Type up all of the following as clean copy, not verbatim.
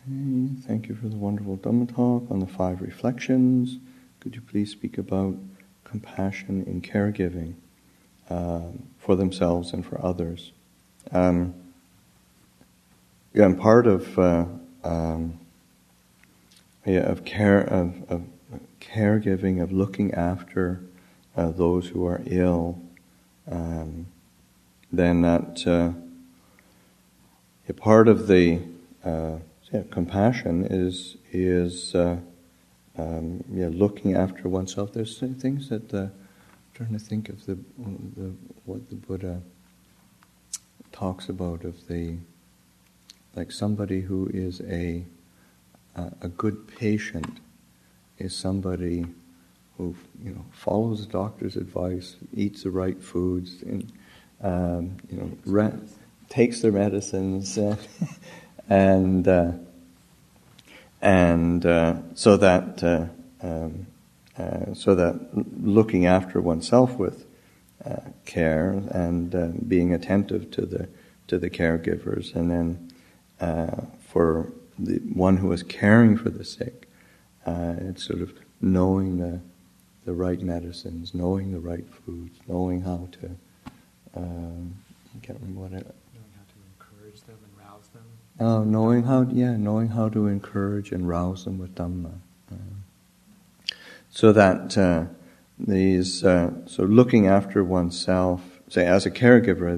Okay, thank you for the wonderful Dhamma talk on the 5 reflections. Could you please speak about compassion in caregiving for themselves and for others? And part of caregiving, of looking after those who are ill, then that part of the compassion is looking after oneself. There's things that I'm trying to think of what the Buddha talks about of like somebody who is a good patient is somebody who follows the doctor's advice, eats the right foods, and takes their medicines, and so that looking after oneself with care and being attentive to the caregivers, and then for the one who is caring for the sick, it's sort of knowing the right medicines, knowing the right foods, knowing how to. I can't remember what it. Knowing how to encourage them and rouse them. Oh, knowing how to encourage and rouse them with Dhamma, so that so looking after oneself, say as a caregiver,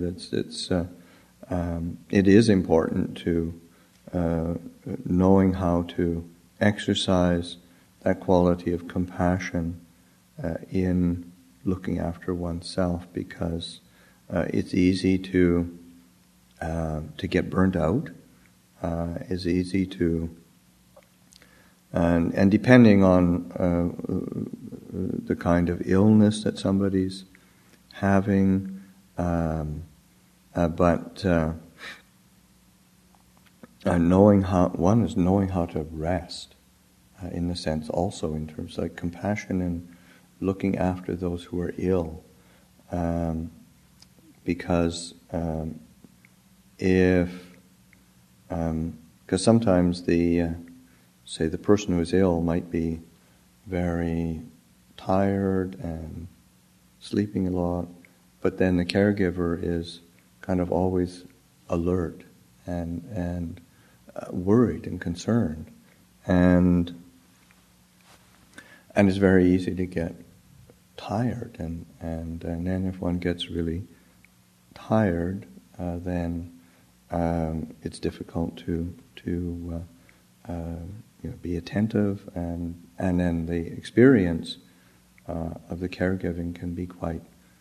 it is important to knowing how to exercise that quality of compassion in looking after oneself, because it's easy to get burnt out. It's easy to, and depending on the kind of illness that somebody's having, but knowing how to rest, in the sense also in terms like compassion and looking after those who are ill, because because sometimes the person who is ill might be very tired and sleeping a lot, but then the caregiver is kind of always alert and worried and concerned, and it's very easy to get tired, and then if one gets really tired, then it's difficult to be attentive, and then the experience of the caregiving can be quite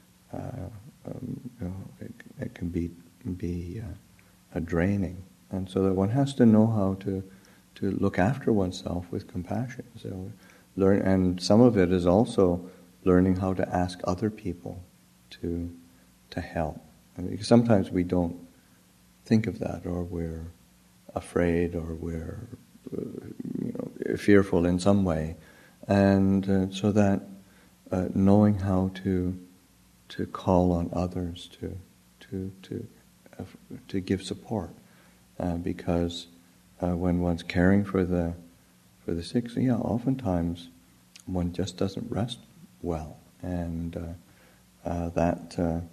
it can be draining, and so that one has to know how to look after oneself with compassion. So and some of it is also learning how to ask other people to help. Because sometimes we don't think of that, or we're afraid, or we're fearful in some way, and so that knowing how to call on others to give support, because when one's caring for the sick, so oftentimes one just doesn't rest well, and that.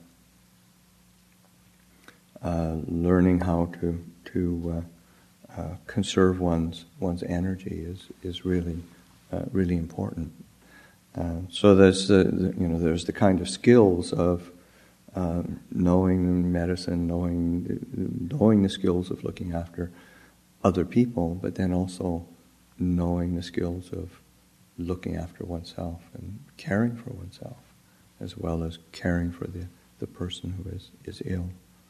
Learning how to conserve one's energy is really really important. So there's there's the kind of skills of knowing medicine, knowing the skills of looking after other people, but then also knowing the skills of looking after oneself and caring for oneself, as well as caring for the person who is ill.